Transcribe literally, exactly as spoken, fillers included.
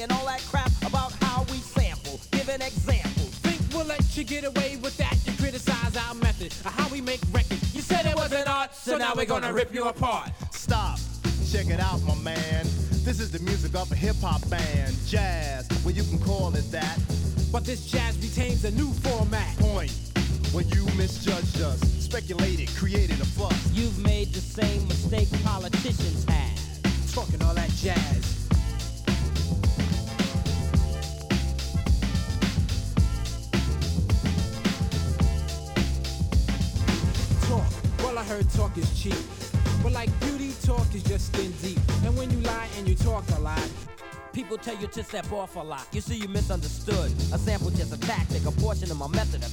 saying all that crap about how we sample, giving examples. Think we'll let you get away with that? You criticize our method of how we make records. You said it wasn't art, so now we're gonna rip you apart. Stop, check it out, my man. This is the music of a hip-hop band, jazz, well you can call it that. But this jazz retains a new format. Point, when you misjudged us, speculated, created a fuss. You've made the same mistake politicians have, talking all that jazz. Talk, well I heard talk is cheap, but like beauty, talk is just skin deep. And when you lie and you talk a lot, people tell you to step off a lot. You see, you misunderstood. A sample just a tactic, a portion of my method of